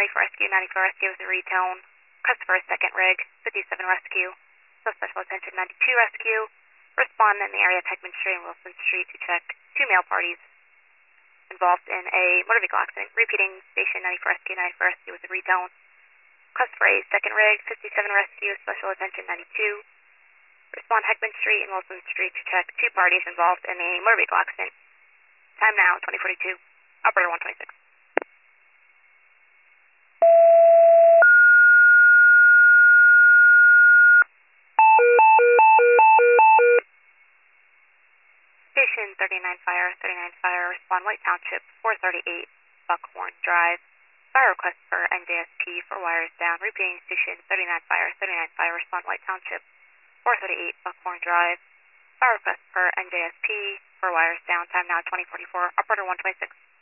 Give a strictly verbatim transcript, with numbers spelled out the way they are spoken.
ninety-four Rescue, ninety-four Rescue with a retone. Customer second rig, fifty-seven Rescue. So special attention ninety-two Rescue. Respond in the area of Heckman Street and Wilson Street to check two male parties involved in a motor vehicle accident. Repeating station ninety-four Rescue, ninety-four Rescue with a retone. Customer A second rig, fifty-seven Rescue, special attention ninety-two. Respond Heckman Street and Wilson Street to check two parties involved in a motor vehicle accident. Time now, twenty forty-two. Operator one twenty-six. Station thirty-nine Fire, thirty-nine Fire, respond White Township, four thirty-eight Buckhorn Drive. Fire request for N J S P for wires down. Repeating station thirty-nine Fire, thirty-nine Fire, respond White Township, four thirty-eight Buckhorn Drive. Fire request for N J S P for wires down. Time now twenty forty-four. Operator one twenty-six.